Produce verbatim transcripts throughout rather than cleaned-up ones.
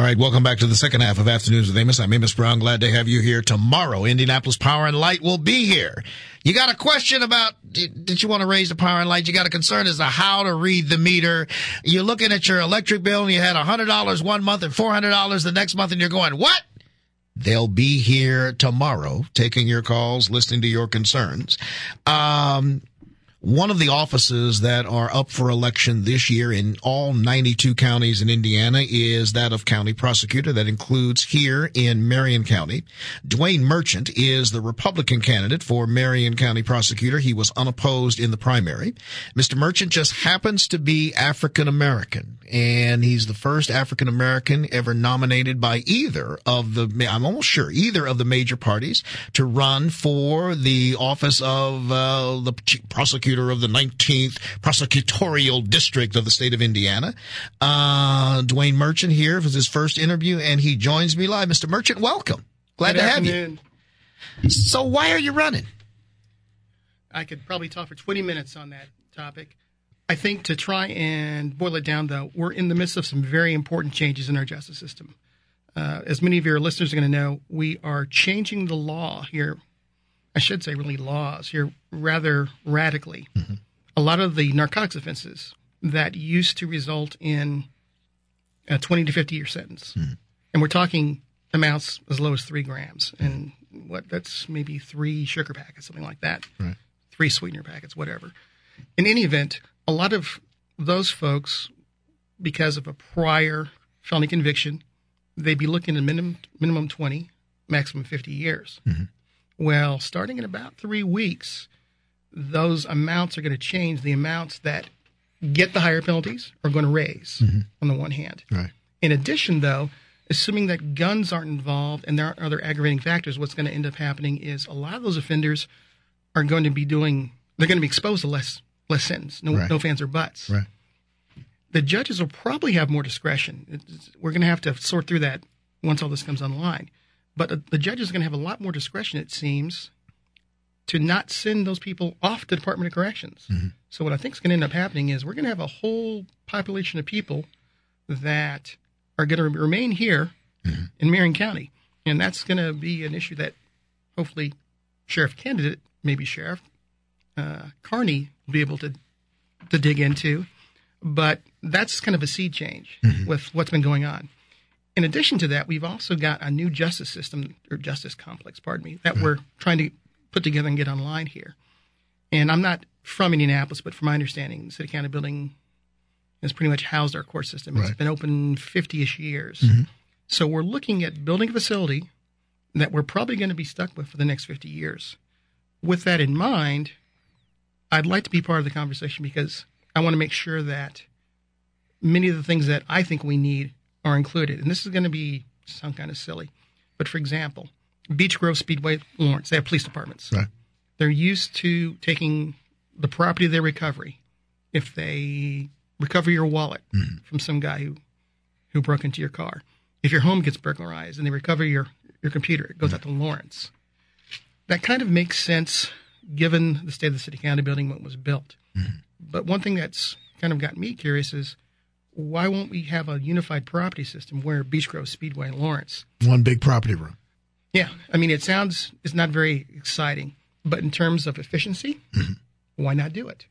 right, welcome back to the second half of Afternoons with Amos. I'm Amos Brown. Glad to have you here tomorrow. Indianapolis Power and Light will be here. You got a question about, did you want to raise the power and light? You got a concern as to how to read the meter. You're looking at your electric bill and you had one hundred dollars one month and four hundred dollars the next month and you're going, what? They'll be here tomorrow taking your calls, listening to your concerns. Um, One of the offices that are up for election this year in all ninety-two counties in Indiana is that of county prosecutor. That includes here in Marion County. Dwayne Merchant is the Republican candidate for Marion County prosecutor. He was unopposed in the primary. Mister Merchant just happens to be African American, and he's the first African American ever nominated by either of the, I'm almost sure, either of the major parties to run for the office of uh, the prosecutor of the nineteenth prosecutorial district of the state of Indiana. Uh, Dwayne Merchant here for his first interview, and he joins me live. Mister Merchant, welcome. Glad Good to afternoon. have you. So why are you running? I could probably talk for twenty minutes on that topic. I think to try and boil it down, though, we're in the midst of some very important changes in our justice system. Uh, as many of your listeners are going to know, we are changing the law here. I should say really laws here rather radically. Mm-hmm. A lot of the narcotics offenses that used to result in a twenty to fifty year sentence. Mm-hmm. And we're talking amounts as low as three grams. And what that's maybe three sugar packets, something like that. Right. Three sweetener packets, whatever. In any event, a lot of those folks, because of a prior felony conviction, they'd be looking at minimum, minimum twenty, maximum fifty years. Mm-hmm. Well, starting in about three weeks, those amounts are going to change. The amounts that get the higher penalties are going to raise, mm-hmm. on the one hand. Right. In addition, though, assuming that guns aren't involved and there aren't other aggravating factors, what's going to end up happening is a lot of those offenders are going to be doing, they're going to be exposed to less less sentence, no, right. no fans or buts. Right. The judges will probably have more discretion. It's, we're going to have to sort through that once all this comes online. But the judge is going to have a lot more discretion, it seems, to not send those people off to the Department of Corrections. Mm-hmm. So what I think is going to end up happening is we're going to have a whole population of people that are going to remain here mm-hmm. in Marion County. And that's going to be an issue that hopefully sheriff candidate, maybe Sheriff uh, Carney, will be able to to dig into. But that's kind of a sea change mm-hmm. with what's been going on. In addition to that, we've also got a new justice system, or justice complex, pardon me, that we're trying to put together and get online here. And I'm not from Indianapolis, but from my understanding, the City County building has pretty much housed our court system. Right. It's been open fifty-ish years. Mm-hmm. So we're looking at building a facility that we're probably going to be stuck with for the next fifty years. With that in mind, I'd like to be part of the conversation because I want to make sure that many of the things that I think we need are included. And this is going to be sound kind of silly. But for example, Beech Grove Speedway, Lawrence, they have police departments. Right. They're used to taking the property of their recovery. If they recover your wallet mm-hmm. from some guy who, who broke into your car, if your home gets burglarized and they recover your, your computer, it goes mm-hmm. out to Lawrence. That kind of makes sense given the state of the City County building when it was built. Mm-hmm. But one thing that's kind of got me curious is why won't we have a unified property system where Beech Grove Speedway and Lawrence? One big property room. Yeah. I mean, it sounds, it's not very exciting, but in terms of efficiency, mm-hmm. why not do it?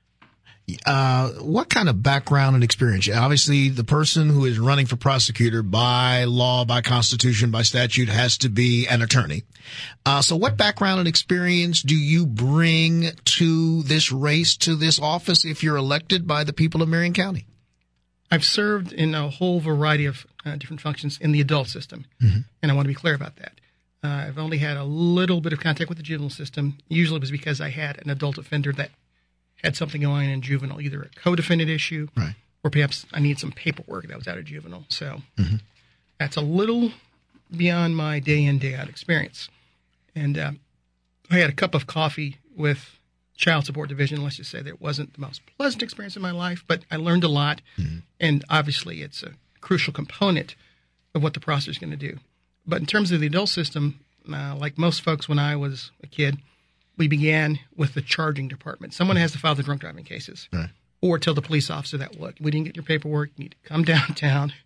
Uh, what kind of background and experience? Obviously, the person who is running for prosecutor by law, by constitution, by statute has to be an attorney. Uh, so what background and experience do you bring to this race, to this office, if you're elected by the people of Marion County? I've served in a whole variety of uh, different functions in the adult system, mm-hmm. and I want to be clear about that. Uh, I've only had a little bit of contact with the juvenile system. Usually it was because I had an adult offender that had something going on in juvenile, either a co-defendant issue right. or perhaps I need some paperwork that was out of juvenile. So mm-hmm. that's a little beyond my day in, day out experience. And uh, I had a cup of coffee with Child Support Division. Let's just say that it wasn't the most pleasant experience in my life, but I learned a lot. Mm-hmm. And obviously it's a crucial component of what the process is going to do. But in terms of the adult system, uh, like most folks when I was a kid, we began with the charging department. Someone has to file the drunk driving cases right. or tell the police officer that, look, we didn't get your paperwork. You need to come downtown.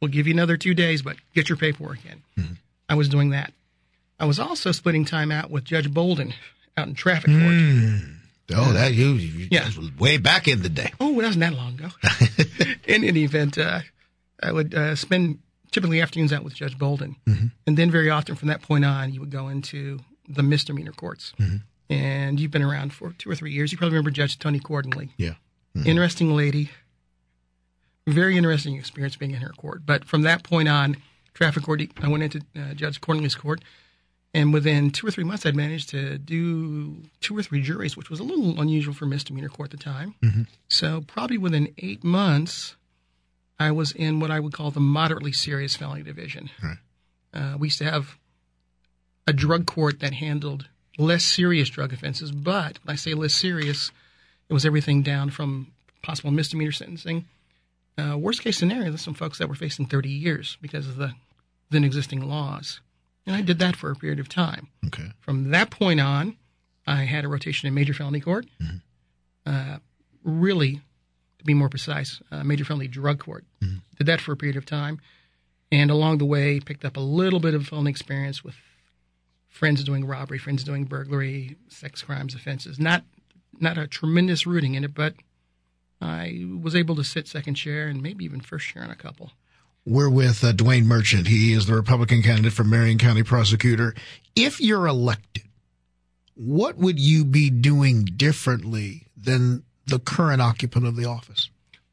we'll give you another two days, but get your paperwork in. Mm-hmm. I was doing that. I was also splitting time out with Judge Bolden out in traffic court. Mm. Oh, that you, you yeah. was way back in the day. Oh, it wasn't that long ago. In any event, uh, I would uh, spend typically afternoons out with Judge Bolden. Mm-hmm. And then very often from that point on, you would go into the misdemeanor courts. Mm-hmm. And you've been around for two or three years. You probably remember Judge Toni Cordingley. Yeah. Mm-hmm. Interesting lady. Very interesting experience being in her court. But from that point on, traffic court, I went into uh, Judge Cordingley's court. And within two or three months, I'd managed to do two or three juries, which was a little unusual for misdemeanor court at the time. Mm-hmm. So probably within eight months, I was in what I would call the moderately serious felony division. Right. Uh, we used to have a drug court that handled less serious drug offenses, but when I say less serious, it was everything down from possible misdemeanor sentencing. Uh, worst case scenario, there's some folks that were facing thirty years because of the then existing laws. And I did that for a period of time. Okay. From that point on, I had a rotation in major felony court. Mm-hmm. Uh, really, to be more precise, uh, major felony drug court. Mm-hmm. Did that for a period of time. And along the way, picked up a little bit of felony experience with friends doing robbery, friends doing burglary, sex crimes offenses. Not, not a tremendous rooting in it, but I was able to sit second chair and maybe even first chair on a couple. We're with uh, Dwayne Merchant. He is the Republican candidate for Marion County prosecutor. If you're elected, what would you be doing differently than the current occupant of the office?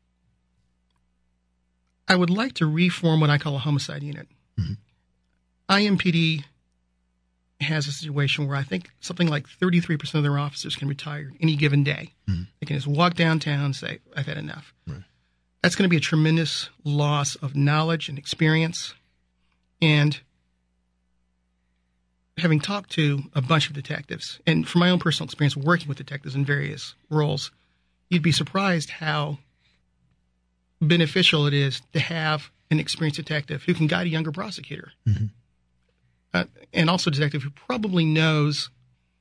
I would like to reform what I call a homicide unit. Mm-hmm. I M P D has a situation where I think something like thirty-three percent of their officers can retire any given day. Mm-hmm. They can just walk downtown and say, I've had enough. Right. That's going to be a tremendous loss of knowledge and experience. And having talked to a bunch of detectives, and from my own personal experience working with detectives in various roles, you'd be surprised how beneficial it is to have an experienced detective who can guide a younger prosecutor. Mm-hmm. Uh, and also a detective who probably knows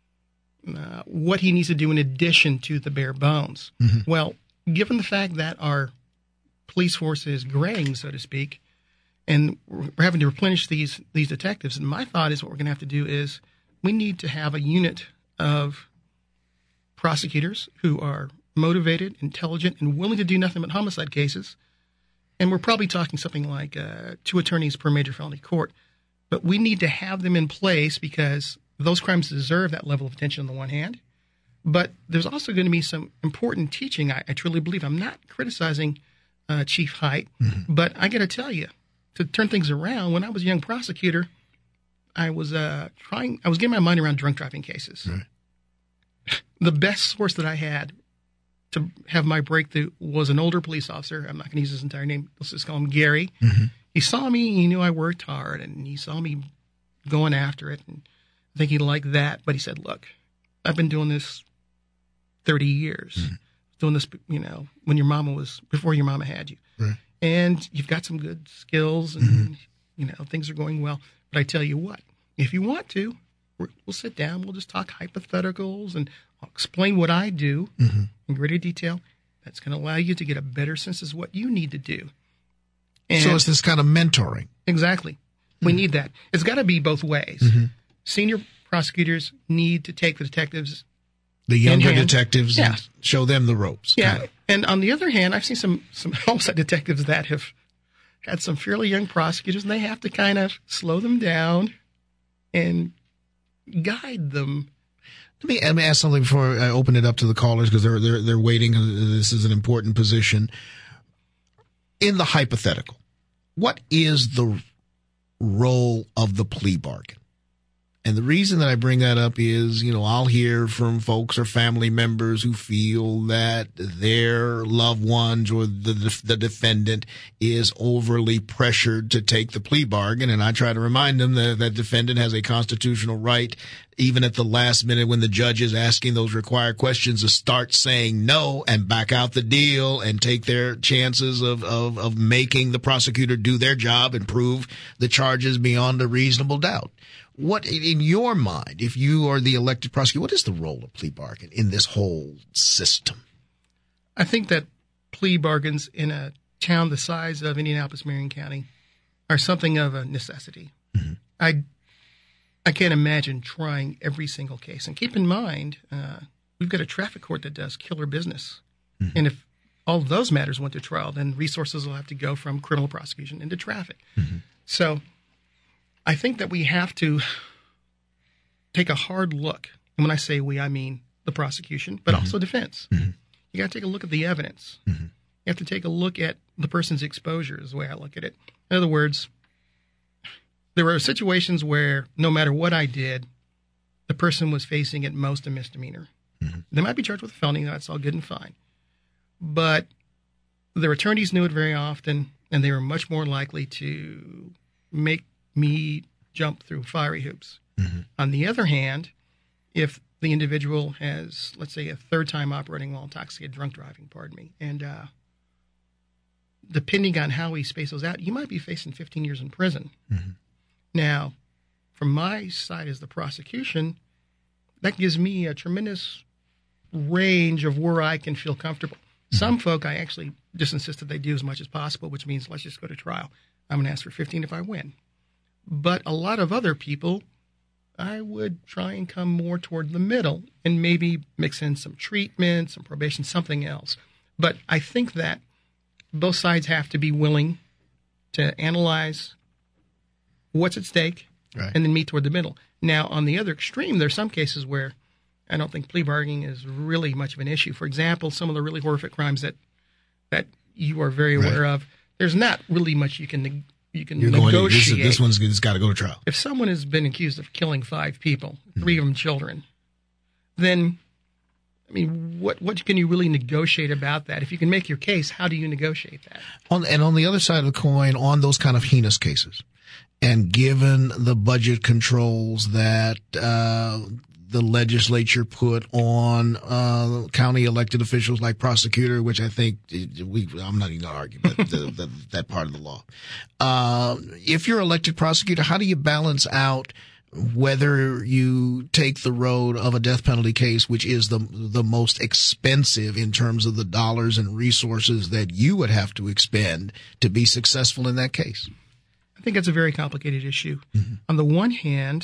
uh, what he needs to do in addition to the bare bones. Mm-hmm. Well, given the fact that our police force is graying, so to speak, and we're having to replenish these these detectives. And my thought is what we're going to have to do is we need to have a unit of prosecutors who are motivated, intelligent, and willing to do nothing but homicide cases. And we're probably talking something like uh, two attorneys per major felony court. But we need to have them in place because those crimes deserve that level of attention on the one hand. But there's also going to be some important teaching, I, I truly believe. I'm not criticizing Uh, Chief Hite, mm-hmm. but I got to tell you, to turn things around, when I was a young prosecutor, I was uh, trying, I was getting my mind around drunk driving cases. Right. The best source that I had to have my breakthrough was an older police officer. I'm not going to use his entire name. Let's just call him Gary. Mm-hmm. He saw me, he knew I worked hard, and he saw me going after it, and I think he liked that. But he said, look, I've been doing this thirty years. Mm-hmm. Doing this, you know, when your mama was, before your mama had you. Right. And you've got some good skills and, mm-hmm. you know, things are going well. But I tell you what, if you want to, we're, we'll sit down, we'll just talk hypotheticals and I'll explain what I do mm-hmm. in greater detail. That's going to allow you to get a better sense of what you need to do. And so it's this kind of mentoring. Exactly. Mm-hmm. We need that. It's got to be both ways. Mm-hmm. Senior prosecutors need to take the detectives The younger detectives, yeah. and show them the ropes. Yeah. Kind of. And on the other hand, I've seen some, some homicide detectives that have had some fairly young prosecutors, and they have to kind of slow them down and guide them. Let me, let me ask something before I open it up to the callers, because they're, they're, they're waiting. This is an important position. In the hypothetical, what is the role of the plea bargain? And the reason that I bring that up is, you know, I'll hear from folks or family members who feel that their loved ones or the the defendant is overly pressured to take the plea bargain. And I try to remind them that that defendant has a constitutional right, even at the last minute when the judge is asking those required questions, to start saying no and back out the deal and take their chances of, of, of making the prosecutor do their job and prove the charges beyond a reasonable doubt. What, in your mind, if you are the elected prosecutor, what is the role of plea bargain in this whole system? I think that plea bargains in a town the size of Indianapolis, Marion County are something of a necessity. Mm-hmm. I I can't imagine trying every single case. And keep in mind, uh, we've got a traffic court that does killer business. Mm-hmm. And if all of those matters went to trial, then resources will have to go from criminal prosecution into traffic. Mm-hmm. So I think that we have to take a hard look. And when I say we, I mean the prosecution, but mm-hmm. also defense. Mm-hmm. You got to take a look at the evidence. Mm-hmm. You have to take a look at the person's exposure is the way I look at it. In other words, there were situations where no matter what I did, the person was facing at most a misdemeanor. Mm-hmm. They might be charged with a felony. That's all good and fine. But their attorneys knew it very often, and they were much more likely to make me jump through fiery hoops. Mm-hmm. On the other hand, if the individual has, let's say, a third time operating while intoxicated, drunk driving, pardon me, and uh, depending on how he spaces out, you might be facing fifteen years in prison. Mm-hmm. Now, from my side as the prosecution, that gives me a tremendous range of where I can feel comfortable. Mm-hmm. Some folk, I actually just insist that they do as much as possible, which means let's just go to trial. I'm going to ask for fifteen if I win. But a lot of other people, I would try and come more toward the middle and maybe mix in some treatment, some probation, something else. But I think that both sides have to be willing to analyze what's at stake, right, and then meet toward the middle. Now, on the other extreme, there's some cases where I don't think plea bargaining is really much of an issue. For example, some of the really horrific crimes that that you are very aware right. of, there's not really much you can you can You're negotiate. Going, this, this one's it's got to go to trial. If someone has been accused of killing five people, three mm-hmm. of them children, then I mean, what what can you really negotiate about that? If you can make your case, how do you negotiate that? On, and on the other side of the coin, on those kind of heinous cases, and given the budget controls that uh, the legislature put on uh, county elected officials like prosecutor, which I think we I'm not even going to argue, but the, the, that part of the law. Uh, if you're elected prosecutor, how do you balance out whether you take the road of a death penalty case, which is the the most expensive in terms of the dollars and resources that you would have to expend to be successful in that case? I think it's a very complicated issue. Mm-hmm. On the one hand,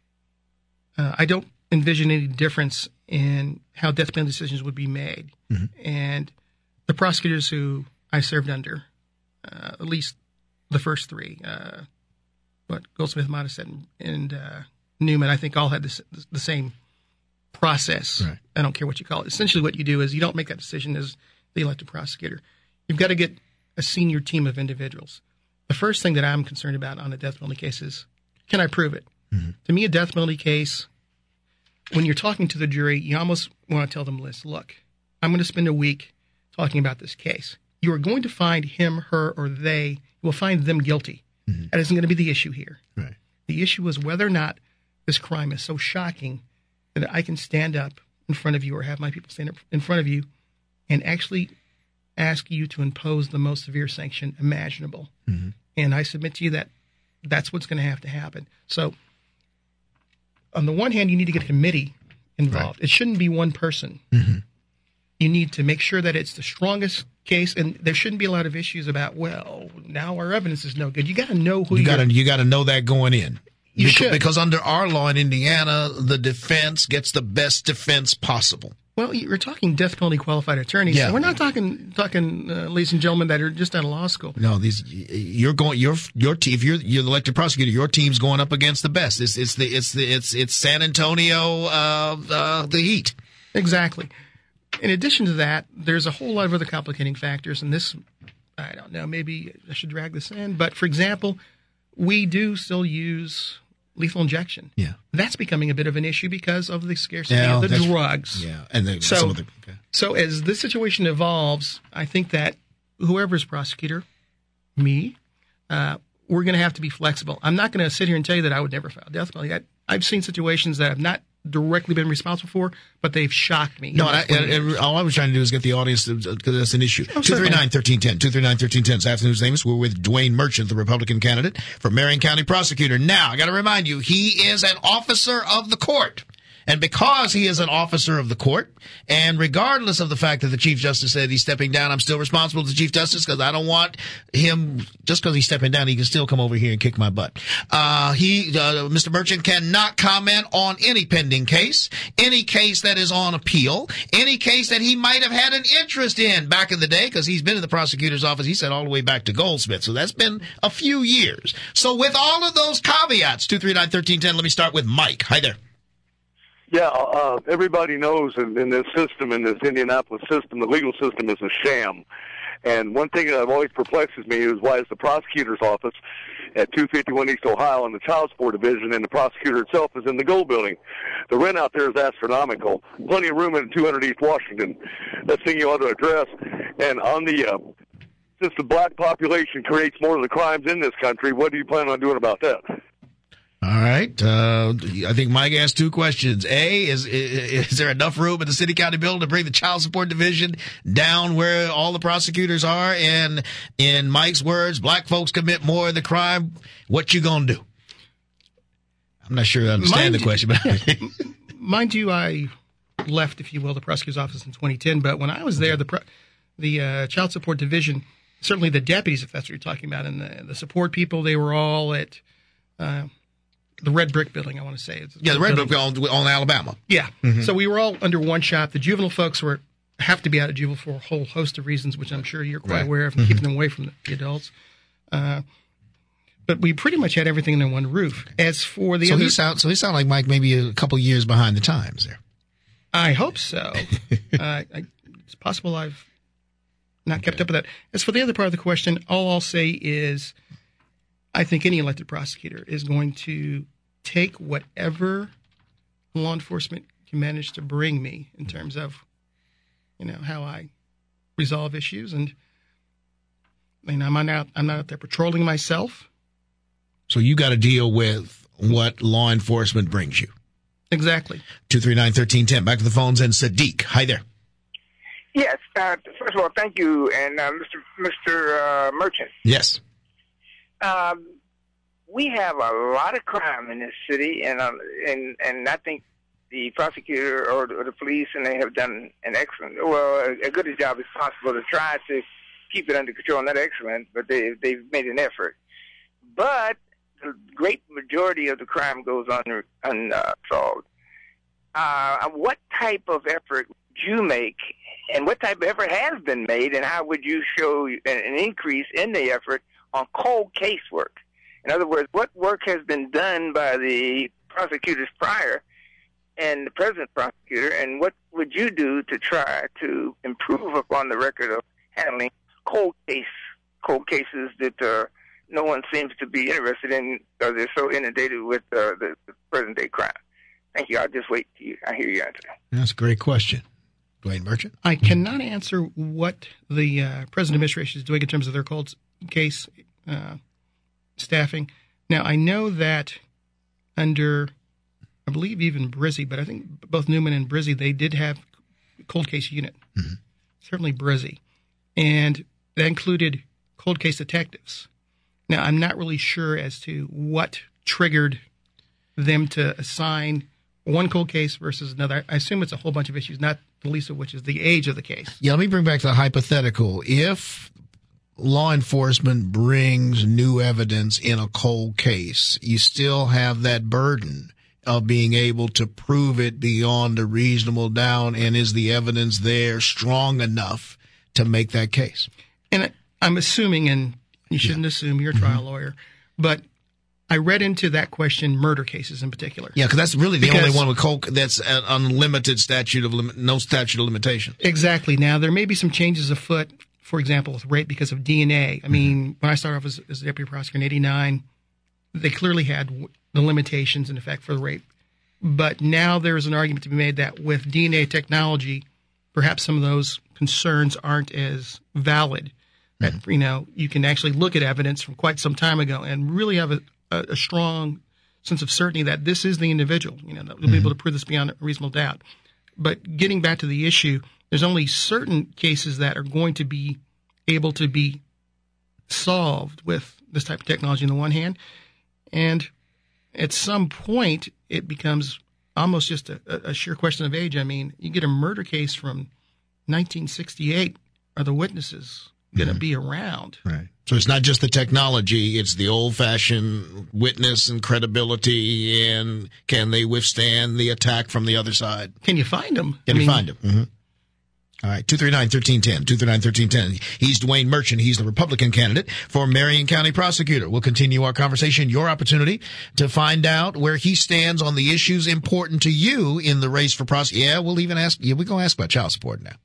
uh, I don't envision any difference in how death penalty decisions would be made. Mm-hmm. And the prosecutors who I served under, uh, at least the first three, uh, what Goldsmith, Modest, and, and uh, Newman, I think all had this, the same process. Right. I don't care what you call it. Essentially what you do is you don't make that decision as the elected prosecutor. You've got to get a senior team of individuals. The first thing that I'm concerned about on a death penalty case is, can I prove it? Mm-hmm. To me, a death penalty case, when you're talking to the jury, you almost want to tell them, listen, look, I'm going to spend a week talking about this case. You are going to find him, her, or they, you will find them guilty. Mm-hmm. That isn't going to be the issue here. Right. The issue is whether or not this crime is so shocking that I can stand up in front of you or have my people stand up in front of you and actually ask you to impose the most severe sanction imaginable. Mm-hmm. And I submit to you that that's what's going to have to happen. So on the one hand, you need to get a committee involved. Right. It shouldn't be one person. Mm-hmm. You need to make sure that it's the strongest case, and there shouldn't be a lot of issues about, well, now our evidence is no good. You got to know who you got to. You got to know that going in. You because, should. Because under our law in Indiana, the defense gets the best defense possible. Well, you're talking death penalty qualified attorneys. Yeah. So we're not talking, talking, uh, ladies and gentlemen, that are just out of law school. No, these you're going. Your your team. If you're you're the elected prosecutor, your team's going up against the best. It's it's the it's the it's it's San Antonio, uh, uh, the Heat. Exactly. In addition to that, there's a whole lot of other complicating factors, and this, I don't know, maybe I should drag this in, but for example, we do still use lethal injection. Yeah. That's becoming a bit of an issue because of the scarcity yeah, of the drugs. Yeah. And the, so, some of the, okay. so as this situation evolves, I think that whoever's prosecutor, me, uh, we're going to have to be flexible. I'm not going to sit here and tell you that I would never file death penalty. I, I've seen situations that I've not directly been responsible for, but they've shocked me. No, and I, and, and all I was trying to do is get the audience, because that's an issue. two three nine, one three one zero, two three nine, one three one zero. This afternoon's Amos. We're with Dwayne Merchant, the Republican candidate for Marion County prosecutor. Now, I got to remind you, he is an officer of the court. And because he is an officer of the court, and regardless of the fact that the Chief Justice said he's stepping down, I'm still responsible to the Chief Justice because I don't want him, just because he's stepping down, he can still come over here and kick my butt. Uh, he, uh, Mister Merchant cannot comment on any pending case, any case that is on appeal, any case that he might have had an interest in back in the day, because he's been in the prosecutor's office, he said all the way back to Goldsmith. So that's been a few years. So with all of those caveats, two three nine, one three one zero, let me start with Mike. Hi there. Yeah, uh, everybody knows in, in this system, in this Indianapolis system, the legal system is a sham. And one thing that always perplexes me is why is the prosecutor's office at two fifty-one East Ohio in the Child Support Division, and the prosecutor itself is in the Gold Building. The rent out there is astronomical. Plenty of room in two hundred East Washington. That's the thing you ought to address. And on the, uh, since the black population creates more of the crimes in this country, what do you plan on doing about that? All right. Uh, I think Mike asked two questions. A, is, is is there enough room in the city county building to bring the child support division down where all the prosecutors are? And in Mike's words, black folks commit more of the crime. What you gonna do? I'm not sure I understand mind the question, but yeah. Mind you, I left, if you will, the prosecutor's office in twenty ten. But when I was there, the pro- the uh, child support division, certainly the deputies, if that's what you're talking about, and the, the support people, they were all at uh, the Red Brick Building, I want to say. It's yeah, the Red Brick on, on Alabama. Yeah. Mm-hmm. So we were all under one shop. The juvenile folks were have to be out of juvenile for a whole host of reasons, which I'm sure you're quite right. aware of, mm-hmm. keeping them away from the, the adults. Uh, but we pretty much had everything under one roof. As for the so other, he sound so he sound like Mike maybe a couple years behind the times there. I hope so. uh, I, it's possible I've not kept up with that. As for the other part of the question, all I'll say is I think any elected prosecutor is going to take whatever law enforcement can manage to bring me in terms of, you know, how I resolve issues. And I mean, I'm not out, I'm not out there patrolling myself. So you got to deal with what law enforcement brings you. Exactly. two three nine, one three one zero. Back to the phones and Sadiq. Hi there. Yes. Uh, first of all, thank you, and uh, Mister Mister Uh, Merchant. Yes. Um, we have a lot of crime in this city, and uh, and and I think the prosecutor or the, or the police, and they have done an excellent, well, a, a good a job as possible to try to keep it under control. Not excellent, but they they've made an effort. But the great majority of the crime goes un, unsolved. Uh, what type of effort would you make, and what type of effort has been made, and how would you show an, an increase in the effort on cold case work? In other words, what work has been done by the prosecutors prior and the present prosecutor, and what would you do to try to improve upon the record of handling cold case cold cases that uh, no one seems to be interested in because they're so inundated with uh, the, the present day crime? Thank you. I'll just wait till you, I hear you answer. That's a great question. Dwayne Merchant? I cannot answer what the uh, present administration is doing in terms of their cold case uh, staffing. Now, I know that under, I believe even Brizzy, but I think both Newman and Brizzy, they did have cold case unit. Mm-hmm. Certainly Brizzy. And that included cold case detectives. Now, I'm not really sure as to what triggered them to assign one cold case versus another. I assume it's a whole bunch of issues, not the least of which is the age of the case. Yeah, let me bring back the hypothetical. If law enforcement brings new evidence in a cold case, you still have that burden of being able to prove it beyond a reasonable doubt, and is the evidence there strong enough to make that case? And I'm assuming, and you shouldn't yeah. assume, you're a trial mm-hmm. lawyer, but I read into that question murder cases in particular. Yeah, because that's really the because, only one with cold that's an unlimited statute of lim- no statute of limitation. Exactly. Now, there may be some changes afoot, for example, with rape because of D N A. I mean, mm-hmm. when I started off as, as a deputy prosecutor in eighty-nine, they clearly had w- the limitations in effect for the rape. But now there is an argument to be made that with D N A technology, perhaps some of those concerns aren't as valid. That, mm-hmm. you know, you can actually look at evidence from quite some time ago and really have a, a, a strong sense of certainty that this is the individual, you know, that we'll mm-hmm. be able to prove this beyond a reasonable doubt. But getting back to the issue, there's only certain cases that are going to be able to be solved with this type of technology on the one hand. And at some point, it becomes almost just a, a sheer question of age. I mean, you get a murder case from nineteen sixty-eight. Are the witnesses going to Mhm. be around? Right. So it's not just the technology, it's the old-fashioned witness and credibility, and can they withstand the attack from the other side? Can you find them? Can I you mean, find them? Mm-hmm. All right, two three nine, one three one zero, two three nine, one three one zero. He's Dwayne Merchant. He's the Republican candidate for Marion County Prosecutor. We'll continue our conversation, your opportunity to find out where he stands on the issues important to you in the race for prosecutor. Yeah, we'll even ask, yeah, we're going to ask about child support now.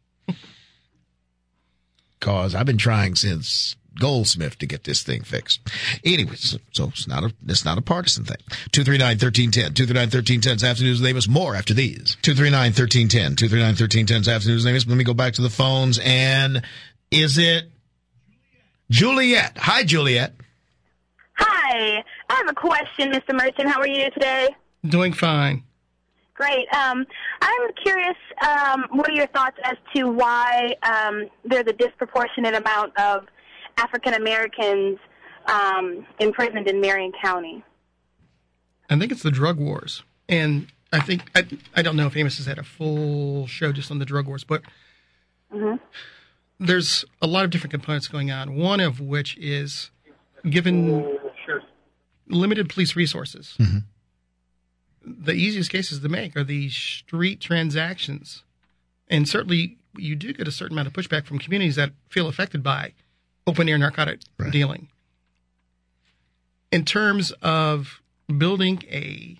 Because I've been trying since Goldsmith to get this thing fixed. Anyway, so, so it's not a it's not a partisan thing. two three nine, one three one zero. two three nine, one three one zero is Afternoons with Amos. More after these. two three nine, one three one zero. two three nine, one three one zero is Afternoons with Amos. Let me go back to the phones. And is it Juliet? Hi, Juliet. Hi. I have a question, Mister Merchant. How are you today? Doing fine. Great. Um, I'm curious, um, what are your thoughts as to why um, there's a disproportionate amount of African Americans um, imprisoned in Marion County? I think it's the drug wars. And I think, I, I don't know if Amos has had a full show just on the drug wars, but Mm-hmm. there's a lot of different components going on, one of which is given limited police resources. Mm-hmm. The easiest cases to make are these street transactions. And certainly you do get a certain amount of pushback from communities that feel affected by open-air narcotic Right. dealing. In terms of building a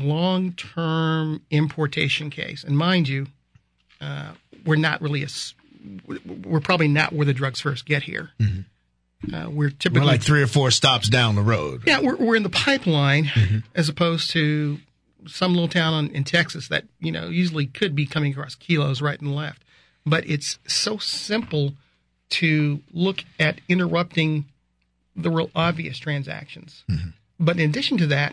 long-term importation case, and mind you, uh, we're not really a, s- we're probably not where the drugs first get here. Mm-hmm. Uh, we're typically We're like three or four stops down the road. yeah, we're we're in the pipeline Mhm. as opposed to some little town in, in Texas that, you know, easily could be coming across kilos right and left. But it's so simple to look at interrupting the real obvious transactions. Mhm. But in addition to that,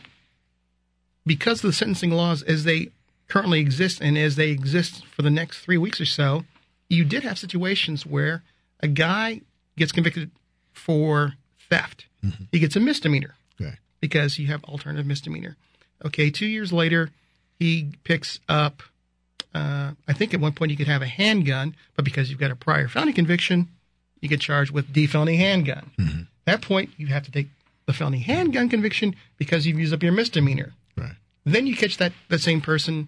because of the sentencing laws as they currently exist and as they exist for the next three weeks or so, you did have situations where a guy gets convicted for theft. Mhm. He gets a misdemeanor Okay. because you have alternative misdemeanor. Okay, two years later, he picks up, uh, I think at one point you could have a handgun, but because you've got a prior felony conviction, you get charged with D-felony handgun. Mhm. At that point, you have to take the felony handgun conviction because you've used up your misdemeanor. Right. Then you catch that, that same person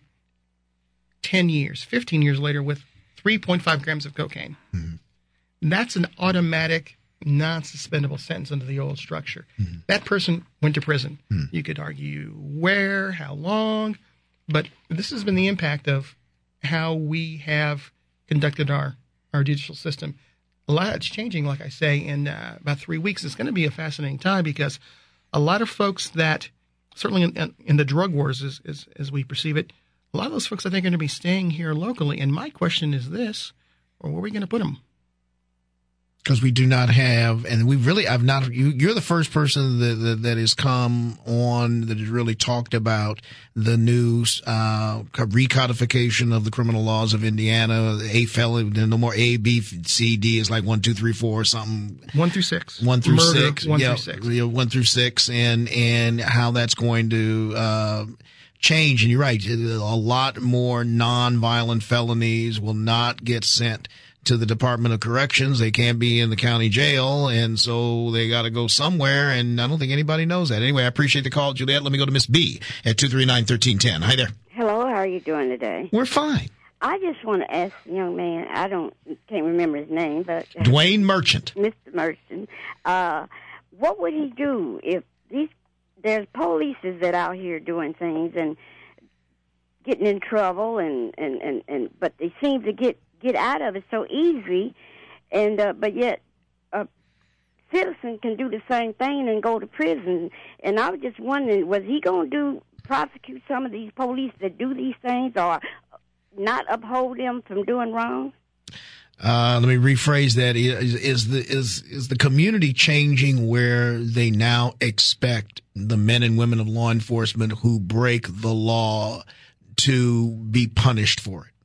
ten years, fifteen years later with three point five grams of cocaine. Mhm. That's an automatic, non-suspendable sentence under the old structure. Mhm. That person went to prison. Mhm. You could argue where, how long, but this has been the impact of how we have conducted our, our judicial system. A lot is changing, like I say, in uh, about three weeks. It's going to be a fascinating time because a lot of folks that, certainly in, in the drug wars as, as, as we perceive it, a lot of those folks I think are going to be staying here locally. And my question is this, or where are we going to put them? Because we do not have, and we really, I've not, you, you're the first person that, that, that has come on that has really talked about the new uh, recodification of the criminal laws of Indiana. A felony, no more A, B, C, D is like one, two, three, four or something. One through six. One through Murder, six. One yeah, through six. yeah, one through six, and, and how that's going to uh, change. And you're right, a lot more nonviolent felonies will not get sent to the Department of Corrections. They can't be in the county jail, and so they got to go somewhere, and I don't think anybody knows that. Anyway, I appreciate the call, Juliet. Let me go to Miss B at two three nine, one three one zero. Hi there. Hello, how are you doing today? We're fine. I just want to ask the young man, I don't can't remember his name, but uh, Dwayne Merchant. Mister Merchant, uh, what would he do if these there's police that out here doing things and getting in trouble and, and, and, and but they seem to get get out of it so easy, and uh, but yet a citizen can do the same thing and go to prison. And I was just wondering, was he going to do prosecute some of these police that do these things, or not uphold them from doing wrong? Uh, let me rephrase that. Is, is the is is the community changing where they now expect the men and women of law enforcement who break the law to be punished for it?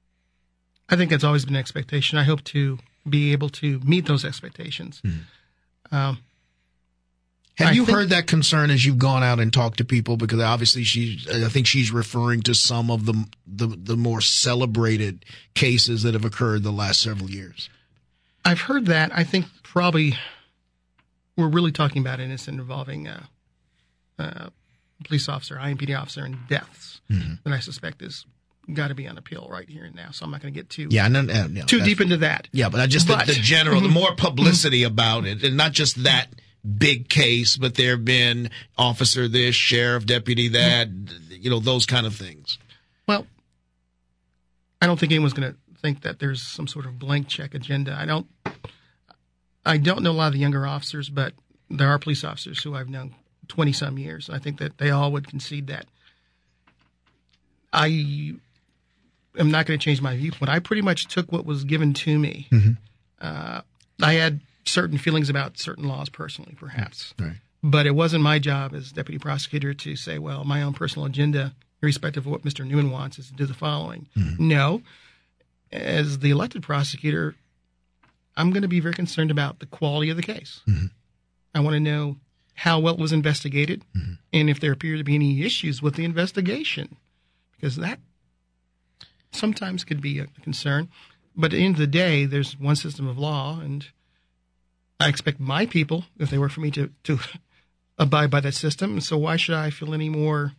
I think that's always been an expectation. I hope to be able to meet those expectations. Mhm. Um, Have I you think, heard that concern as you've gone out and talked to people? Because obviously she, I think she's referring to some of the, the, the more celebrated cases that have occurred the last several years. I've heard that. I think probably we're really talking about an incident involving a, a police officer, I M P D officer, and deaths mm-hmm. that I suspect is got to be on appeal right here and now. So I'm not going to get too yeah, no, no, no, too deep into that. Yeah, but I just but, the, the general, the more publicity about it, and not just that big case, but there have been officer this, sheriff, deputy that, you know, those kind of things. Well, I don't think anyone's going to think that there's some sort of blank check agenda. I don't. I don't know a lot of the younger officers, but there are police officers who I've known twenty some years. I think that they all would concede that. I am not going to change my viewpoint. I pretty much took what was given to me. Mm-hmm. Uh, I had certain feelings about certain laws personally, perhaps. Right. But it wasn't my job as deputy prosecutor to say, well, my own personal agenda, irrespective of what Mister Newman wants, is to do the following. Mm-hmm. No. As the elected prosecutor, I'm going to be very concerned about the quality of the case. Mm-hmm. I want to know how well it was investigated mm-hmm. and if there appear to be any issues with the investigation, because that sometimes could be a concern. But at the end of the day, there's one system of law, and I expect my people, if they work for me, to, to abide by that system. And so why should I feel any more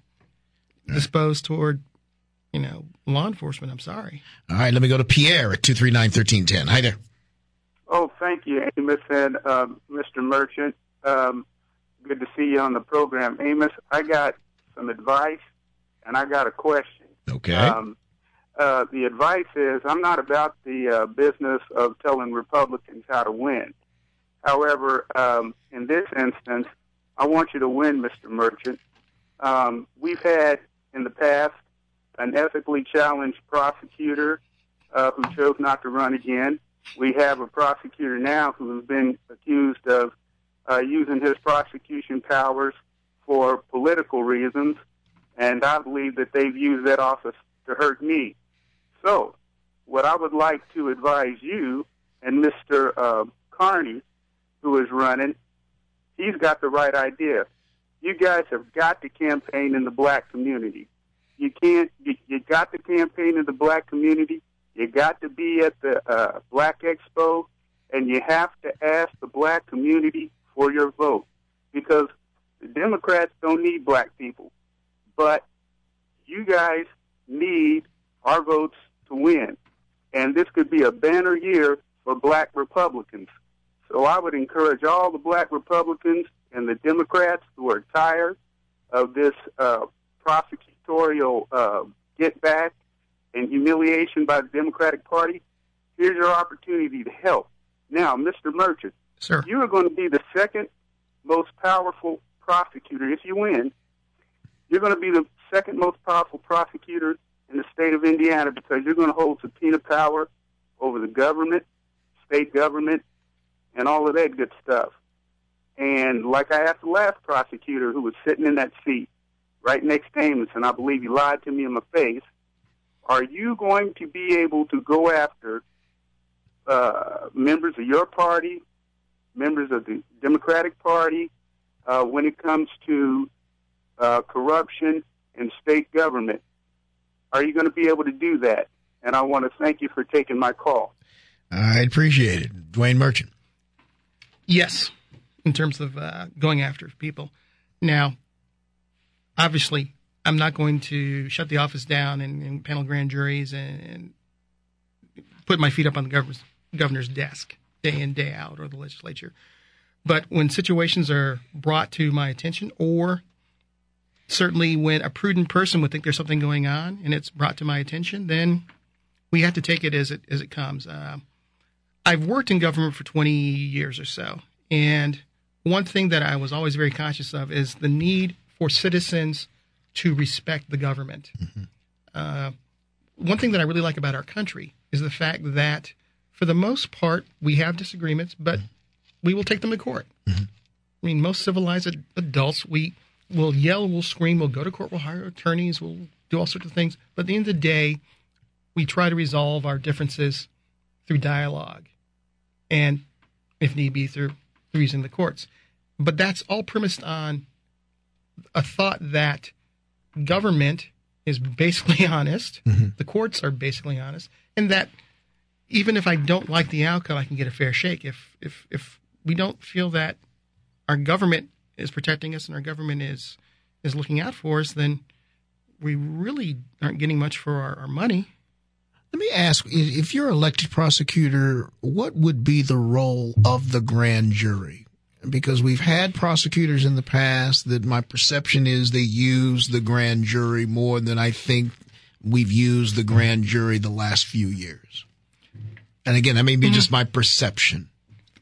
disposed toward, you know, law enforcement? I'm sorry. All right, let me go to Pierre at two three nine, one three one zero. Hi there. Oh, thank you, Amos and uh, Mister Merchant. Um, good to see you on the program. Amos, I got some advice, and I got a question. Okay. Um, uh, the advice is, I'm not about the uh, business of telling Republicans how to win. However, um, in this instance, I want you to win, Mister Merchant. Um, we've had, in the past, an ethically challenged prosecutor uh, who chose not to run again. We have a prosecutor now who has been accused of uh, using his prosecution powers for political reasons, and I believe that they've used that office to hurt me. So, what I would like to advise you and Mister Uh, Carney, who is running, he's got the right idea. You guys have got to campaign in the black community. You can't, you, you got to campaign in the black community. You got to be at the uh, Black Expo, and you have to ask the black community for your vote, because the Democrats don't need black people, but you guys need our votes to win. And this could be a banner year for black Republicans. So I would encourage all the black Republicans and the Democrats who are tired of this uh, prosecutorial uh, get back and humiliation by the Democratic Party. Here's your opportunity to help. Now, Mister Merchant, Sir. You are going to be the second most powerful prosecutor. If you win, you're going to be the second most powerful prosecutor in the state of Indiana, because you're going to hold subpoena power over the government, state government, and all of that good stuff. And like I asked the last prosecutor who was sitting in that seat right next to Amos, and I believe he lied to me in my face, are you going to be able to go after uh, members of your party, members of the Democratic Party, uh, when it comes to uh, corruption in state government? Are you going to be able to do that? And I want to thank you for taking my call. I appreciate it. Dwayne Merchant. Yes, in terms of uh, going after people. Now, obviously, I'm not going to shut the office down and, and panel grand juries and, and put my feet up on the governor's, governor's desk day in, day out, or the legislature. But when situations are brought to my attention, or certainly when a prudent person would think there's something going on and it's brought to my attention, then we have to take it as it as it comes. Uh, I've worked in government for twenty years or so, and one thing that I was always very conscious of is the need for citizens to respect the government. Mm-hmm. Uh, one thing that I really like about our country is the fact that, for the most part, we have disagreements, but mm-hmm. we will take them to court. Mm-hmm. I mean, most civilized ad- adults, we will yell, we'll scream, we'll go to court, we'll hire attorneys, we'll do all sorts of things. But at the end of the day, we try to resolve our differences through dialogue and, if need be, through, through using the courts. but that's all premised on a thought that government is basically honest, mm-hmm. the courts are basically honest, and that even if I don't like the outcome, I can get a fair shake. If if if we don't feel that our government is protecting us and our government is is looking out for us, then we really aren't getting much for our, our money. Let me ask, if you're elected prosecutor, what would be the role of the grand jury? Because we've had prosecutors in the past that my perception is they use the grand jury more than I think we've used the grand jury the last few years. And again, that may be mm-hmm. just my perception.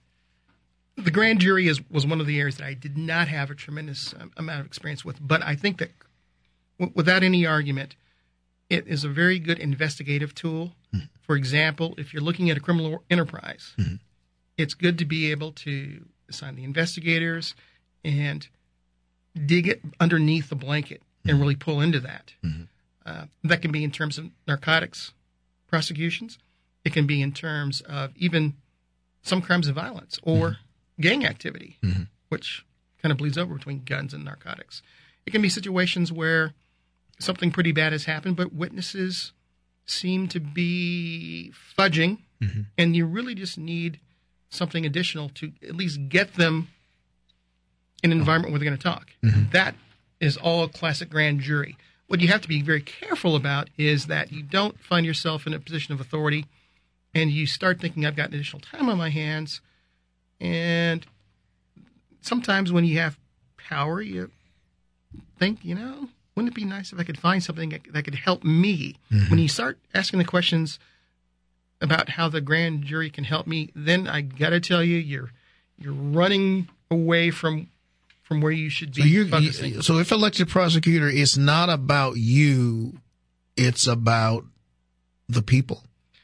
The grand jury is was one of the areas that I did not have a tremendous amount of experience with, but I think that w- without any argument, it is a very good investigative tool. Mm-hmm. For example, if you're looking at a criminal enterprise, mm-hmm. it's good to be able to assign the investigators and dig it underneath the blanket mm-hmm. and really pull into that. Mm-hmm. Uh, that can be in terms of narcotics prosecutions. It can be in terms of even some crimes of violence or mm-hmm. gang activity, mm-hmm. which kind of bleeds over between guns and narcotics. It can be situations where something pretty bad has happened, but witnesses seem to be fudging, mm-hmm. and you really just need something additional to at least get them in an environment where they're going to talk. Mm-hmm. That is all classic grand jury. What you have to be very careful about is that you don't find yourself in a position of authority and you start thinking, I've got additional time on my hands. And sometimes when you have power, you think, you know, wouldn't it be nice if I could find something that, that could help me? Mm-hmm. When you start asking the questions about how the grand jury can help me, then I got to tell you, you're you're running away from from where you should be. So, you're, you, so if elected prosecutor, it's not about you, it's about the people.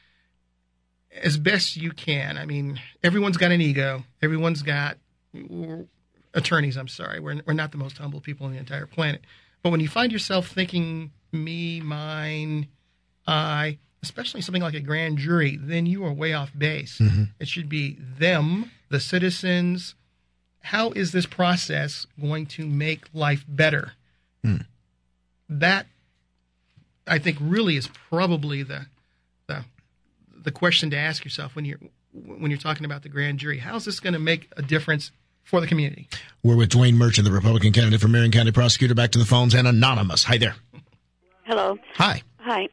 As best you can. I mean, everyone's got an ego. Everyone's got attorneys. I'm sorry, we're we're not the most humble people on the entire planet. But when you find yourself thinking me, mine, I, especially something like a grand jury, then you are way off base. Mm-hmm. It should be them, the citizens. How is this process going to make life better? Mm. That, I think, really is probably the, the the question to ask yourself when you're when you're talking about the grand jury. How is this going to make a difference for the community? We're with Dwayne Merchant, the Republican candidate for Marion County Prosecutor. Back to the phones and Anonymous. Hi there. Hello. Hi. Hi.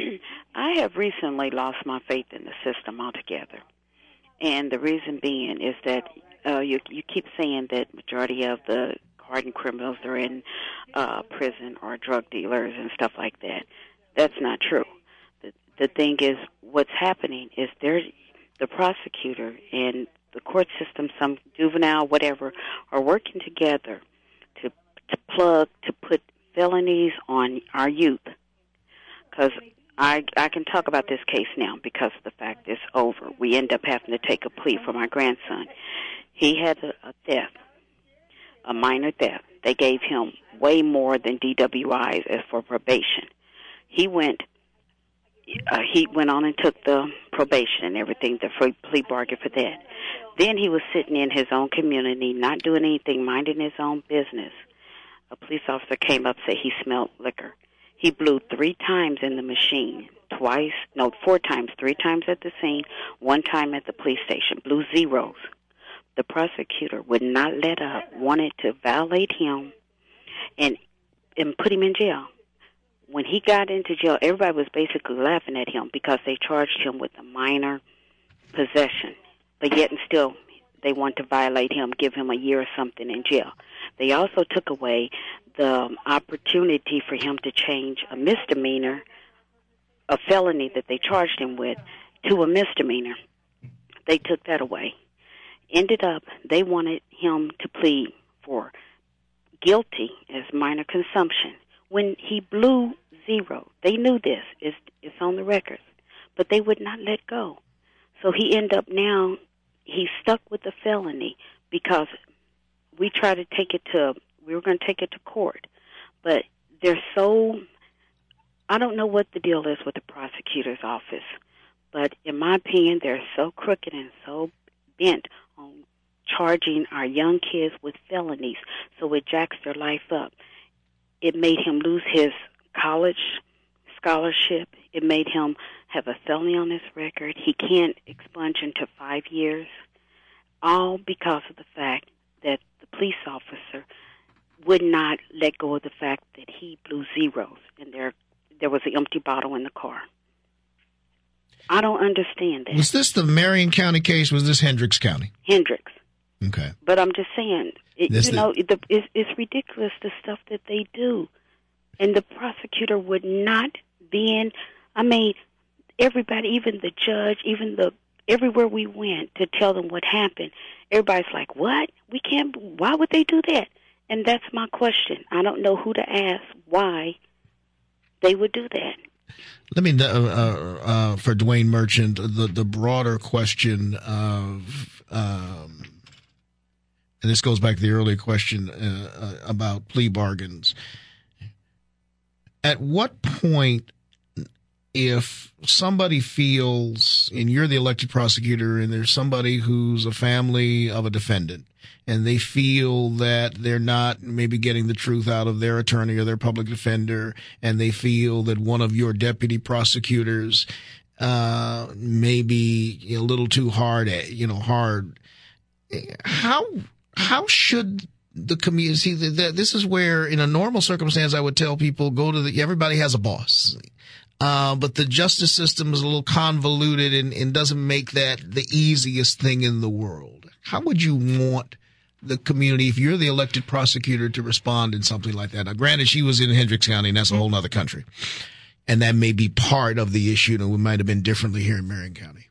I have recently lost my faith in the system altogether. And the reason being is that uh, you, you keep saying that majority of the hardened criminals are in uh, prison or drug dealers and stuff like that. That's not true. The, the thing is, what's happening is there's the prosecutor and the court system, some juvenile, whatever, are working together to to plug, to put felonies on our youth. Because I, I can talk about this case now because the fact is over. We end up having to take a plea for my grandson. He had a, a theft, a minor theft. They gave him way more than D W Is as for probation. He went uh, he went on and took the probation and everything, the free plea bargain for that. Then he was sitting in his own community, not doing anything, minding his own business. A police officer came up, said he smelled liquor. He blew three times in the machine, twice, no, four times, three times at the scene, one time at the police station, blew zeros. The prosecutor would not let up, wanted to violate him and and put him in jail. When he got into jail, everybody was basically laughing at him because they charged him with a minor possession. But yet and still, they want to violate him, give him a year or something in jail. They also took away the opportunity for him to change a misdemeanor, a felony that they charged him with, to a misdemeanor. They took that away. Ended up, they wanted him to plead for guilty as minor consumption when he blew zero. They knew this. It's, it's on the records. But they would not let go. So he ended up now, he's stuck with the felony because we tried to take it to, we were going to take it to court. But they're so, I don't know what the deal is with the prosecutor's office. But in my opinion, they're so crooked and so bent on charging our young kids with felonies, so it jacks their life up. It made him lose his college scholarship. It made him have a felony on his record. He can't expunge into five years, all because of the fact that the police officer would not let go of the fact that he blew zeros and there there was an empty bottle in the car. I don't understand that. Was this the Marion County case? Was this Hendricks County? Hendricks. Okay. But I'm just saying, it, you This know, it, the, it's, it's ridiculous, the stuff that they do. And the prosecutor would not be in, I mean, everybody, even the judge, even the, everywhere we went to tell them what happened, everybody's like, what? We can't, why would they do that? And that's my question. I don't know who to ask why they would do that. Let me, uh, uh, uh, for Dwayne Merchant, the, the broader question of, um, and this goes back to the earlier question uh, uh, about plea bargains. At what point, if somebody feels, and you're the elected prosecutor, and there's somebody who's a family of a defendant, and they feel that they're not maybe getting the truth out of their attorney or their public defender, and they feel that one of your deputy prosecutors uh, may be a little too hard, at, you know, hard, how how should the community see that? This is where, in a normal circumstance, I would tell people, go to the, everybody has a boss. Uh, but the justice system is a little convoluted and, and doesn't make that the easiest thing in the world. How would you want the community, if you're the elected prosecutor, to respond in something like that? Now, granted, she was in Hendricks County, and that's a whole other country. And that may be part of the issue, and we might have been differently here in Marion County.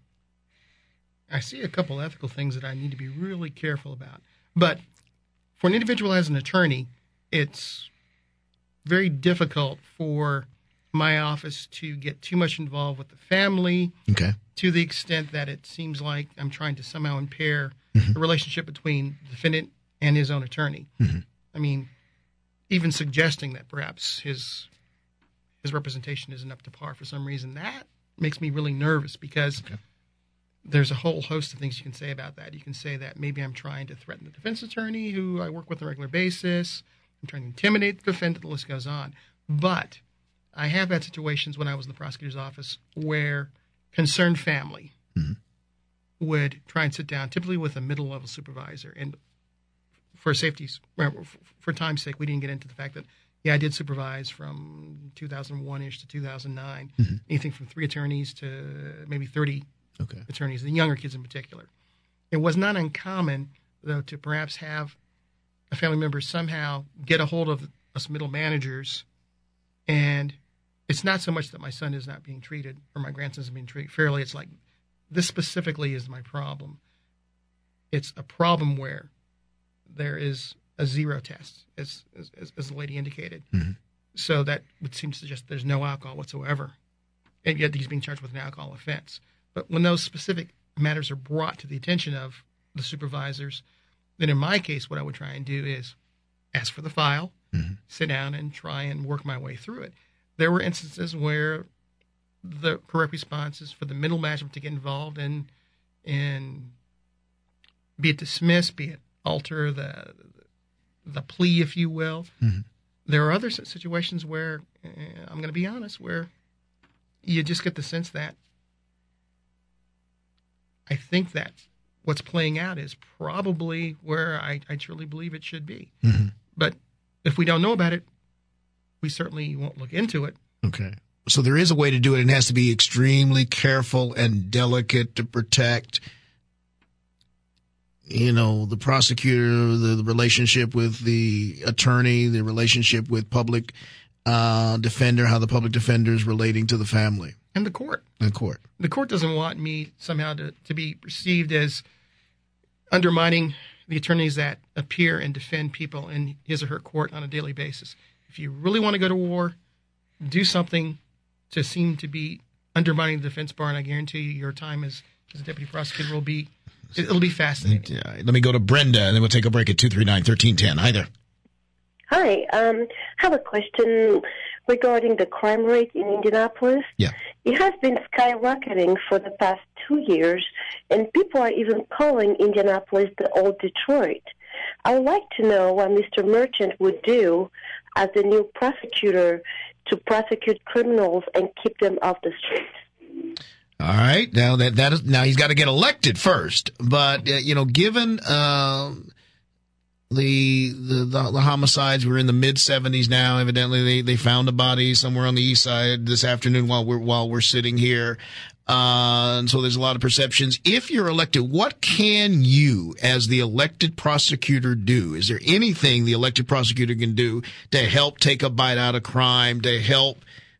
I see a couple ethical things that I need to be really careful about. But for an individual as an attorney, it's very difficult for my office to get too much involved with the family, okay, to the extent that it seems like I'm trying to somehow impair mm-hmm. the relationship between the defendant and his own attorney. Mm-hmm. I mean, even suggesting that perhaps his his representation isn't up to par for some reason, that makes me really nervous, because okay. there's a whole host of things you can say about that. You can say that maybe I'm trying to threaten the defense attorney who I work with on a regular basis. I'm trying to intimidate the defendant. The list goes on. But I have had situations when I was in the prosecutor's office where concerned family mm-hmm. would try and sit down, typically with a middle-level supervisor. And for safety's, for time's sake, we didn't get into the fact that, yeah, I did supervise from two thousand one-ish to two thousand nine, mm-hmm. anything from three attorneys to maybe thirty okay. attorneys, the younger kids in particular. It was not uncommon, though, to perhaps have a family member somehow get a hold of us middle managers, and it's not so much that my son is not being treated or my grandson is being treated fairly. It's like, this specifically is my problem. It's a problem where there is a zero test, as as, as the lady indicated. Mm-hmm. So that would seem to suggest there's no alcohol whatsoever, and yet he's being charged with an alcohol offense. But when those specific matters are brought to the attention of the supervisors, then in my case, what I would try and do is ask for the file, mm-hmm. sit down and try and work my way through it. There were instances where the correct response is for the middle management to get involved and and be it dismissed, be it alter the the plea, if you will. Mm-hmm. There are other situations where, uh, I'm going to be honest, where you just get the sense that I think that what's playing out is probably where I, I truly believe it should be. Mm-hmm. But if we don't know about it, we certainly won't look into it. Okay. So there is a way to do it. It has to be extremely careful and delicate to protect, you know, the prosecutor, the, the relationship with the attorney, the relationship with public uh, defender, how the public defender is relating to the family. And the court. The court. The court doesn't want me somehow to, to be perceived as undermining the attorneys that appear and defend people in his or her court on a daily basis. If you really want to go to war, do something to seem to be undermining the defense bar, and I guarantee you your time as, as a deputy prosecutor will be, it'll be fascinating. Yeah. Let me go to Brenda, and then we'll take a break at two three nine, one three one zero. Hi there. Hi. Um, I have a question regarding the crime rate in Indianapolis. Yeah. It has been skyrocketing for the past two years, and people are even calling Indianapolis the old Detroit. I would like to know what Mister Merchant would do as the new prosecutor to prosecute criminals and keep them off the streets. All right. Now that that is now he's got to get elected first, but uh, you know, given uh, the, the the the homicides, we're in the mid seventies now. Evidently, they they found a body somewhere on the east side this afternoon while we're while we're sitting here. Uh, and so there's a lot of perceptions. If you're elected, what can you, as the elected prosecutor, do? Is there anything the elected prosecutor can do to help take a bite out of crime, to help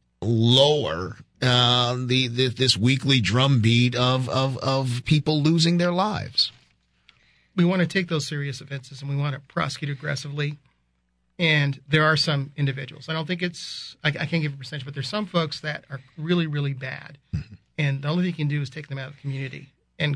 lower uh, the, the this weekly drumbeat of, of, of people losing their lives? We want to take those serious offenses and we want to prosecute aggressively. And there are some individuals. I don't think it's, I, I can't give a percentage, but there's some folks that are really, really bad. Mm-hmm. And the only thing you can do is take them out of the community and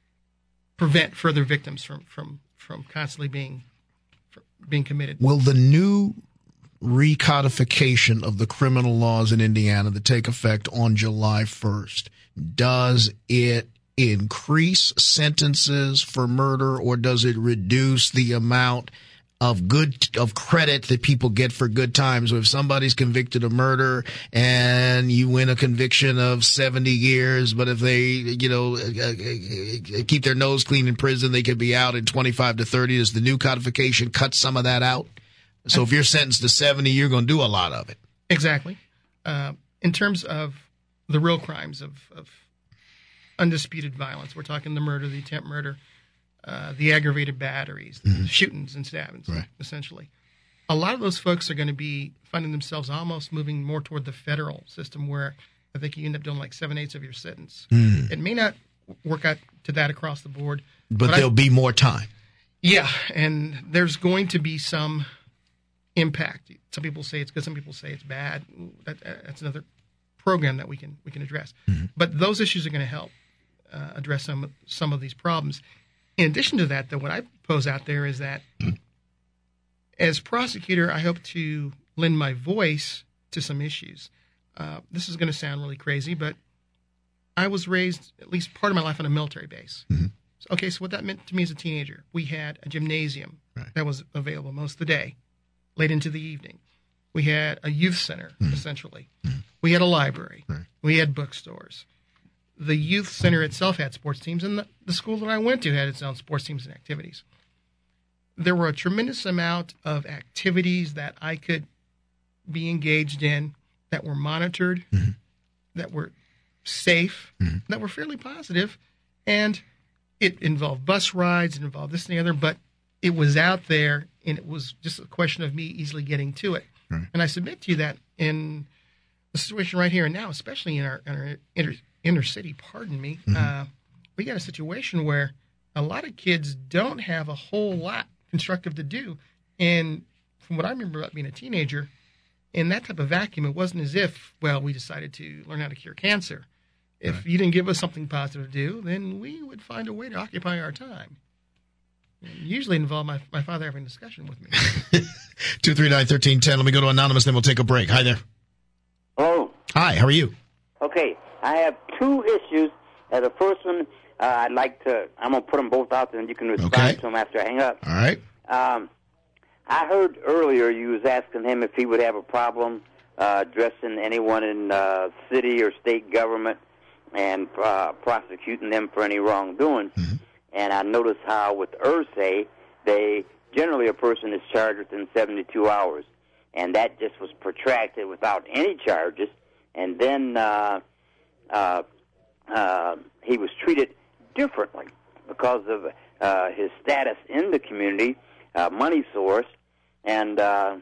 prevent further victims from, from, from constantly being being committed. Will the new recodification of the criminal laws in Indiana that take effect on July first, does it increase sentences for murder, or does it reduce the amount of good of credit that people get for good times? So if somebody's convicted of murder and you win a conviction of seventy years, but if they, you know, keep their nose clean in prison, they could be out in twenty-five to thirty. Does the new codification cut some of that out? So if you're sentenced to seventy, you're going to do a lot of it. Exactly. Uh, in terms of the real crimes of, of undisputed violence, we're talking the murder, the attempt murder, Uh, the aggravated batteries, mm-hmm. shootings and stabbings, right. essentially. A lot of those folks are going to be finding themselves almost moving more toward the federal system, where I think you end up doing like seven-eighths of your sentence. Mm. It may not work out to that across the board. But, but there'll I, be more time. Yeah, and there's going to be some impact. Some people say it's good, some people say it's bad. That, that's another program that we can we can address. Mm-hmm. But those issues are going to help uh, address some, some of these problems. In addition to that, though, what I pose out there is that as prosecutor, I hope to lend my voice to some issues. Uh, this is going to sound really crazy, but I was raised at least part of my life on a military base. Mm-hmm. So, okay, so what that meant to me as a teenager, we had a gymnasium right. that was available most of the day, late into the evening. We had a youth center, mm-hmm. essentially. Mm-hmm. We had a library. Right. We had bookstores. The youth center itself had sports teams, and the, the school that I went to had its own sports teams and activities. There were a tremendous amount of activities that I could be engaged in that were monitored, mm-hmm. that were safe, mm-hmm. that were fairly positive, and it involved bus rides, it involved this and the other, but it was out there, and it was just a question of me easily getting to it. Right. And I submit to you that in the situation right here and now, especially in our, in our inter inner city, pardon me, mm-hmm. uh, we got a situation where a lot of kids don't have a whole lot constructive to do. And from what I remember about being a teenager, in that type of vacuum, it wasn't as if, well, we decided to learn how to cure cancer. If right. you didn't give us something positive to do, then we would find a way to occupy our time. And usually involve my, my father having a discussion with me. two three nine, one three one zero. Let me go to Anonymous, then we'll take a break. Hi there. Hello. Hi, how are you? Okay. I have two issues. Uh, the first one, uh, I'd like to, I'm going to put them both out there and you can respond okay. to them after I hang up. All right. Um, I heard earlier you was asking him if he would have a problem uh, addressing anyone in uh, city or state government and uh, prosecuting them for any wrongdoing. Mm-hmm. And I noticed how with U R S A, they, generally a person is charged within seventy-two hours. And that just was protracted without any charges. And then... Uh, Uh, uh, he was treated differently because of uh, his status in the community, uh, money source, and uh,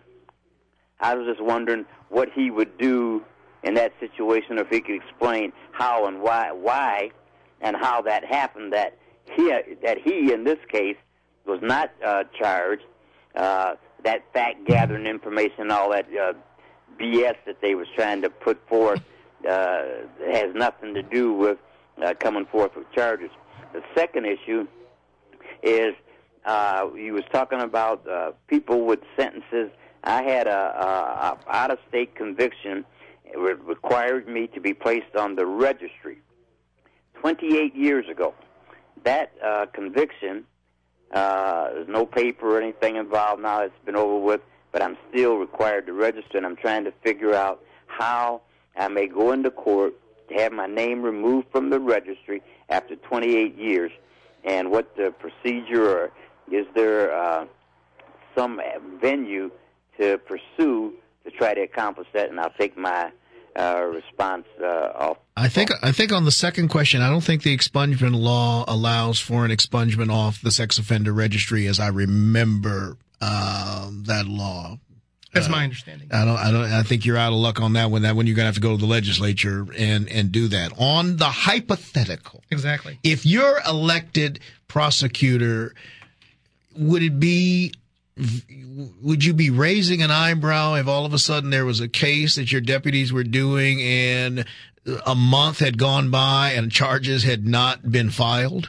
I was just wondering what he would do in that situation, or if he could explain how and why, why, and how that happened. That he, that he in this case was not uh, charged. Uh, that fact gathering information, all that uh, B S that they was trying to put forth. Uh, has nothing to do with uh, coming forth with charges. The second issue is uh, he was talking about uh, people with sentences I had a, a, a out-of-state conviction. It required me to be placed on the registry twenty-eight years ago. That uh, conviction, uh, there's no paper or anything involved now. It's been over with, but I'm still required to register, and I'm trying to figure out how I may go into court to have my name removed from the registry after twenty-eight years, and what the procedure, or is there uh, some venue to pursue to try to accomplish that, and I'll take my uh, response uh, off. I think I think on the second question, I don't think the expungement law allows for an expungement off the sex offender registry, as I remember um, that law. That's uh, my understanding. I don't. I don't. I think you're out of luck on that one. That when you're going to have to go to the legislature and and do that. On the hypothetical, exactly. If you're elected prosecutor, would it be? Would you be raising an eyebrow if all of a sudden there was a case that your deputies were doing and a month had gone by and charges had not been filed?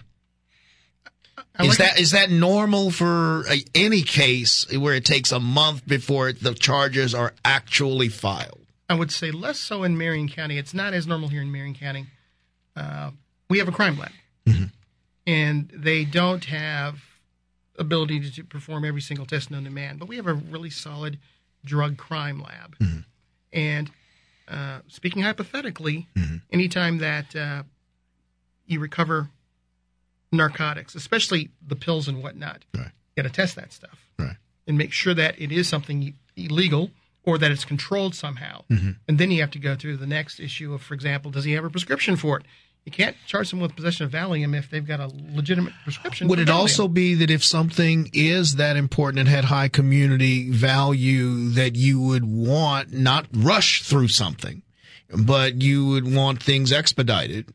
I is like that is that normal for a, any case where it takes a month before the charges are actually filed? I would say less so in Marion County. It's not as normal here in Marion County. Uh, we have a crime lab, mm-hmm. and they don't have ability to, to perform every single test known to man, but we have a really solid drug crime lab. Mm-hmm. And uh, speaking hypothetically, mm-hmm. anytime that uh, you recover narcotics, especially the pills and whatnot, right. you got to test that stuff right. and make sure that it is something illegal or that it's controlled somehow. Mm-hmm. And then you have to go through the next issue of, for example, does he have a prescription for it? You can't charge them with possession of Valium if they've got a legitimate prescription. Would it Valium. also be that if something is that important and had high community value, that you would want not rush through something, but you would want things expedited?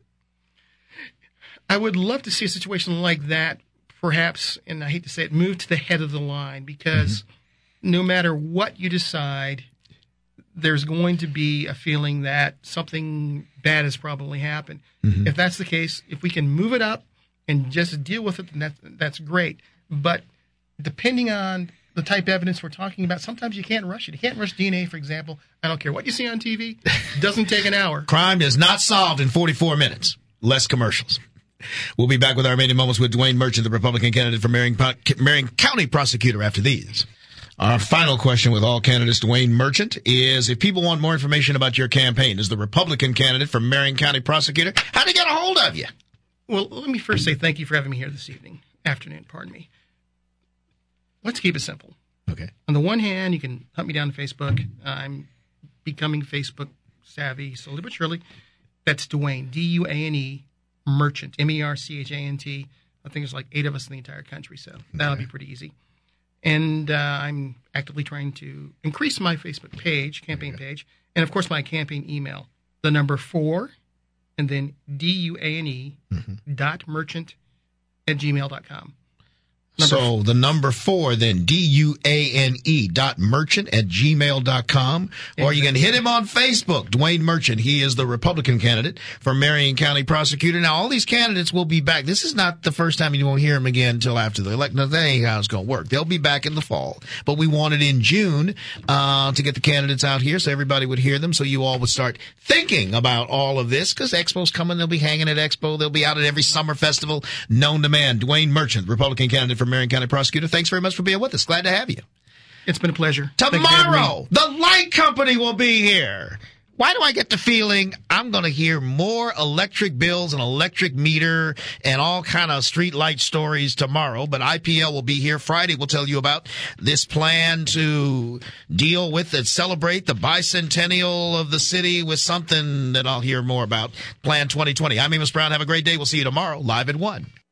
I would love to see a situation like that, perhaps, and I hate to say it, move to the head of the line, because mm-hmm. no matter what you decide, there's going to be a feeling that something bad has probably happened. Mm-hmm. If that's the case, if we can move it up and just deal with it, then that's, that's great. But depending on the type of evidence we're talking about, sometimes you can't rush it. You can't rush D N A, for example. I don't care what you see on T V. It doesn't take an hour. Crime is not solved in forty-four minutes. Less commercials. We'll be back with our remaining moments with Dwayne Merchant, the Republican candidate for Marion, Marion County prosecutor, after these. Our final question with all candidates, Dwayne Merchant, is if people want more information about your campaign as the Republican candidate for Marion County prosecutor, how do they get a hold of you? Well, let me first say thank you for having me here this evening, afternoon, pardon me. Let's keep it simple. Okay. On the one hand, you can hunt me down on Facebook. I'm becoming Facebook savvy slowly but surely. That's Dwayne, D U A N E, Merchant, M E R C H A N T. I think there's like eight of us in the entire country, so that'll okay. be pretty easy. And uh, I'm actively trying to increase my Facebook page, campaign okay. page, and, of course, my campaign email, the number four, and then D U A N E mm-hmm. dot merchant at gmail dot com. Number so four. The number four, then D U A N E dot merchant at gmail dot com. Exactly. Or you can hit him on Facebook, Dwayne Merchant. He is the Republican candidate for Marion County prosecutor. Now, all these candidates will be back. This is not the first time you won't hear him again until after the election. No, that ain't how it's going to work. They'll be back in the fall. But we wanted in June uh, to get the candidates out here so everybody would hear them, so you all would start thinking about all of this, because Expo's coming. They'll be hanging at Expo. They'll be out at every summer festival known to man. Dwayne Merchant, Republican candidate for Marion County prosecutor. Thanks very much for being with us. Glad to have you. It's been a pleasure. Tomorrow, the light company will be here. Why do I get the feeling I'm going to hear more electric bills and electric meter and all kind of street light stories tomorrow? But I P L will be here Friday. We'll tell you about this plan to deal with and celebrate the bicentennial of the city with something that I'll hear more about. Plan twenty twenty. I'm Amos Brown. Have a great day. We'll see you tomorrow live at one.